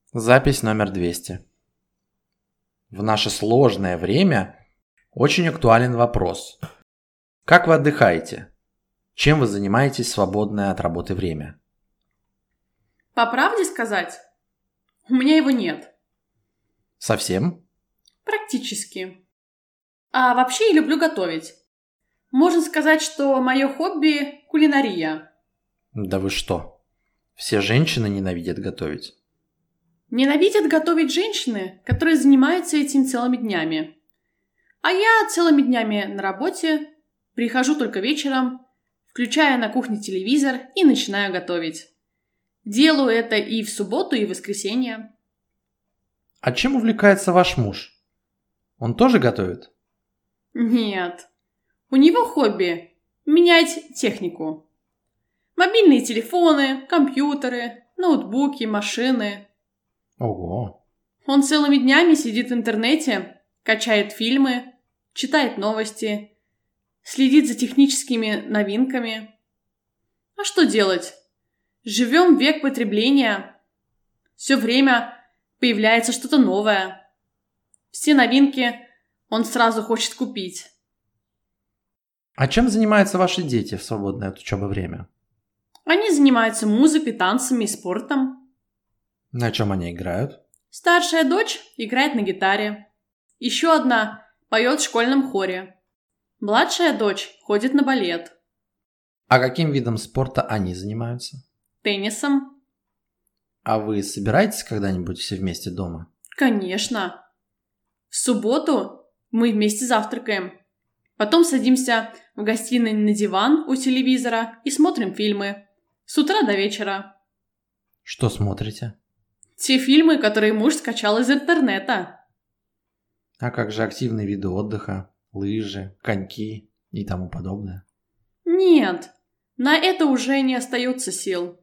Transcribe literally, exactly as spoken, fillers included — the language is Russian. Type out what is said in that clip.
Запись номер двести. В наше сложное время очень актуален вопрос. Как вы отдыхаете? Чем вы занимаетесь в свободное от работы время? По правде сказать, у меня его нет. Совсем? Практически. А вообще я люблю готовить. Можно сказать, что мое хобби – кулинария. Да вы что? Все женщины ненавидят готовить. Ненавидят готовить женщины, которые занимаются этим целыми днями. А я целыми днями на работе, прихожу только вечером, включаю на кухне телевизор и начинаю готовить. Делаю это и в субботу, и в воскресенье. А чем увлекается ваш муж? Он тоже готовит? Нет. У него хобби – менять технику. Мобильные телефоны, компьютеры, ноутбуки, машины. Ого. Он целыми днями сидит в интернете, качает фильмы, читает новости, следит за техническими новинками. А что делать? Живем в век потребления. Все время появляется что-то новое. Все новинки он сразу хочет купить. А чем занимаются ваши дети в свободное от учебы время? Они занимаются музыкой, танцами и спортом. На чем они играют? Старшая дочь играет на гитаре. Еще одна поет в школьном хоре. Младшая дочь ходит на балет. А каким видом спорта они занимаются? Теннисом. А вы собираетесь когда-нибудь все вместе дома? Конечно. В субботу мы вместе завтракаем. Потом садимся в гостиной на диван у телевизора и смотрим фильмы. С утра до вечера. Что смотрите? Те фильмы, которые муж скачал из интернета. А как же активные виды отдыха, лыжи, коньки и тому подобное? Нет, на это уже не остается сил.